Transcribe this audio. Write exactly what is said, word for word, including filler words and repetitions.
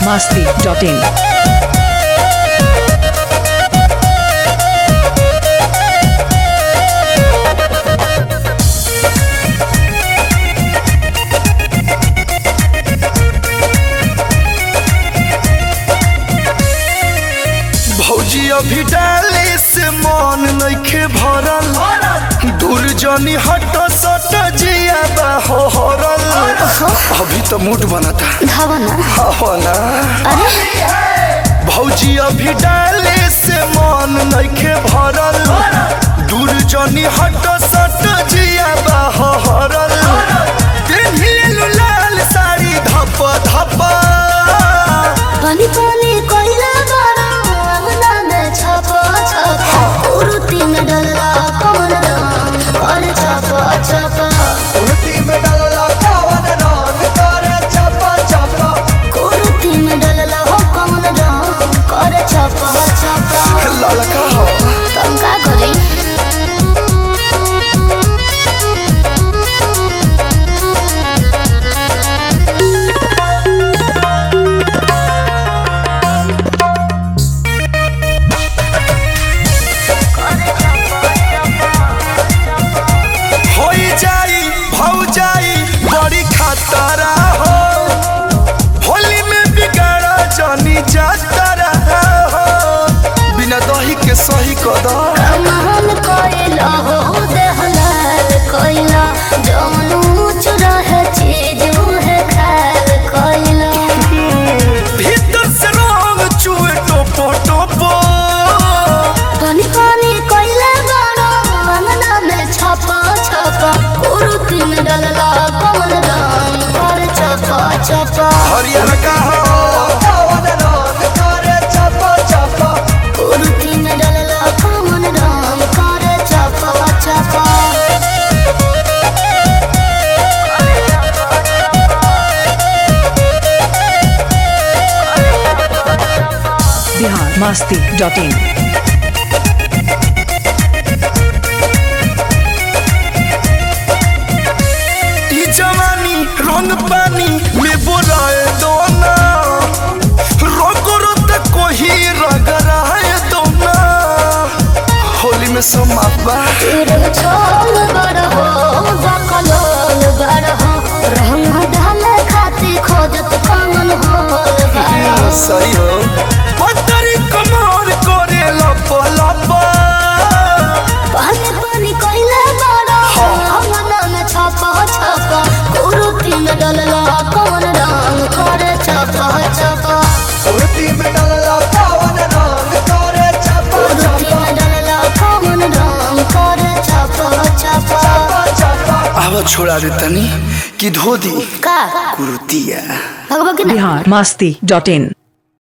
masti dot in. भौजी अभी डाले से मन नइखे भरल, दूर जनी हट सट जिया बा हो हरल। अभी तो मूड बनता हवना। भौजी अभी डाले से मन नइखे भरल, दूर जनी हट सट जिया बा हो हरल। पेन्हिलु लाल साड़ी धप धप पानी पानी कोइला बड़ा अंगना में छपा छपा उरुती में डलला कौन रंग और छपा छपा उरुती में डलला कौन रंग करे छपा छपा उरुती में डलला हो कौन रंग और छपा छपा ललका हो तुम का करी तारा हो होली में बिगाड़ा जानी जाता हो, बिना दही के सही कदा कमाल कोइला हो देहलाल कोइला जौन ऊंच रहे चीज है खाल कोइला भीतर से रंग चुए टोपो टोपो पानी पानी कोइला बड़ा अंगना में छपा छपा उरुती में डलला कौन रंग और छपा छपा हरियर का हो कौन रंग करे छपा छपा उरुती में डलला कौन रंग और छपा छपा Bihar masti dot in. जवानी रंग पानी में बोलाए दोना रोको तक कोई रगड़ाए दोना होली में समापा तेरे छोल बड़ हो बकलोल बड़ हो रंग ढल खाती खोजत कमन हो सही हो पतरी कमर करे लप लप पानी पानी कोइला बड़ा अंगना में छपा छपा उरुती में डलला कौन रंग करे छपा छपा उरुती में डलला कौन रंग करे छपा उरुती में डलला कौन रंग करे छपा छपा आवा छोड़ा दे तनी कि धोदी का कुरुतिया भगवा के Bihar masti dot in.